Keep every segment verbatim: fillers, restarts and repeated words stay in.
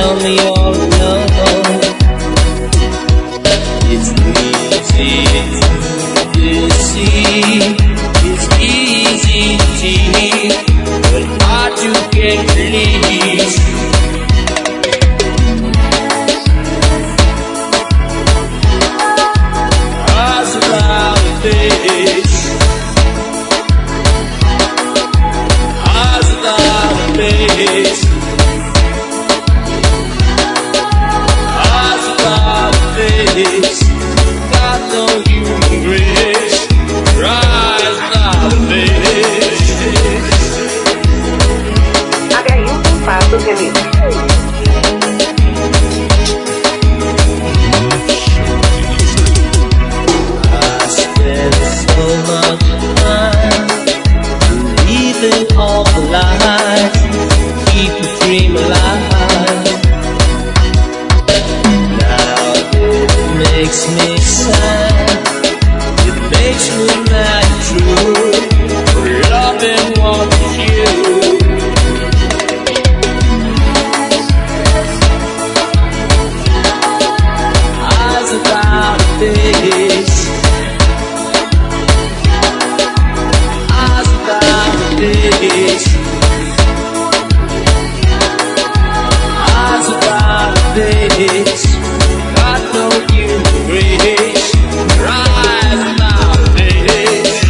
tell me all alone. It's easy to see, it's easy to see, but hard to get released. Eyes around the face, eyes around the face, eyes around the face. Got no human grace, rise around the face. Haga aí um passo feliz. So much time believing all the lies, keep the dream alive. Now it makes me sad, it makes me mad true, for loving one is you. Eyes about a face, face, eyes about a face, got no human grace, rise about a face.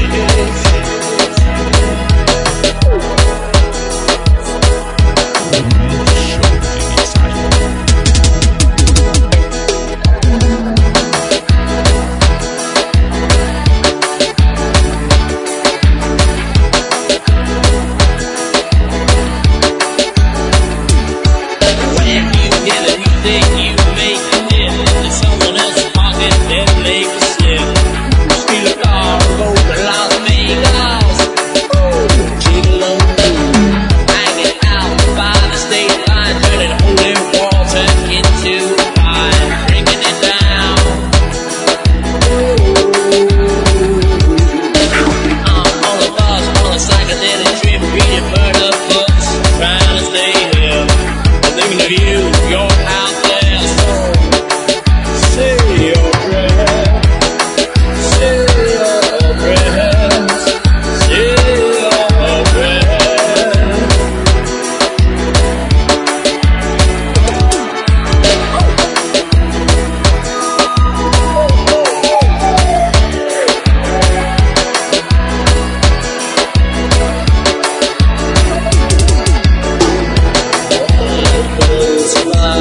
Fly